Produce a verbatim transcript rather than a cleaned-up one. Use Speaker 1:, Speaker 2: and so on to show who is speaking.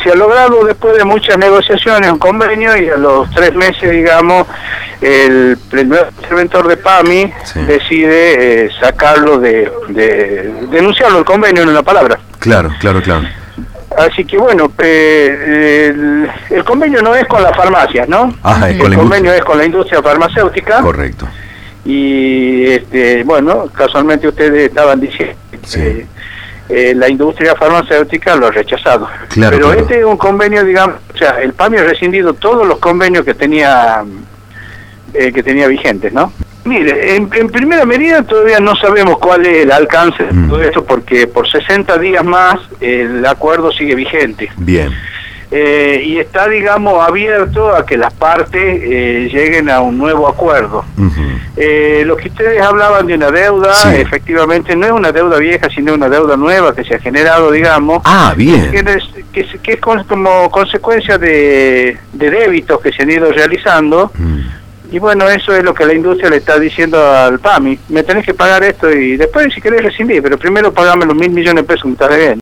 Speaker 1: se ha logrado después de muchas negociaciones un convenio y a los tres meses, digamos, el primer interventor de PAMI sí. decide eh, sacarlo de, de denunciarlo el convenio en una palabra.
Speaker 2: Claro, claro, claro.
Speaker 1: Así que bueno, eh, el, el convenio no es con las farmacias, ¿no?
Speaker 2: Ah, es con
Speaker 1: el
Speaker 2: la
Speaker 1: convenio es con la industria farmacéutica.
Speaker 2: Correcto.
Speaker 1: Y este, bueno, casualmente ustedes estaban diciendo
Speaker 2: sí.
Speaker 1: que eh, la industria farmacéutica lo ha rechazado.
Speaker 2: Claro,
Speaker 1: Pero
Speaker 2: claro.
Speaker 1: este es un convenio, digamos, o sea, el PAMI ha rescindido todos los convenios que tenía eh, que tenía vigentes, ¿no? Mire, en, en primera medida todavía no sabemos cuál es el alcance de mm. todo esto, porque por sesenta días más el acuerdo sigue vigente.
Speaker 2: Bien.
Speaker 1: Eh, y está, digamos, abierto a que las partes eh, lleguen a un nuevo acuerdo. Uh-huh. eh, lo que ustedes hablaban de una deuda, sí. efectivamente no es una deuda vieja, sino una deuda nueva que se ha generado, digamos.
Speaker 2: Ah, bien.
Speaker 1: Que es, que es, que es con, como consecuencia de, de débitos que se han ido realizando. Uh-huh. Y bueno, eso es lo que la industria le está diciendo al PAMI. Me tenés que pagar esto y después si querés rescindir, pero primero pagame los mil millones de pesos que me estás debiendo.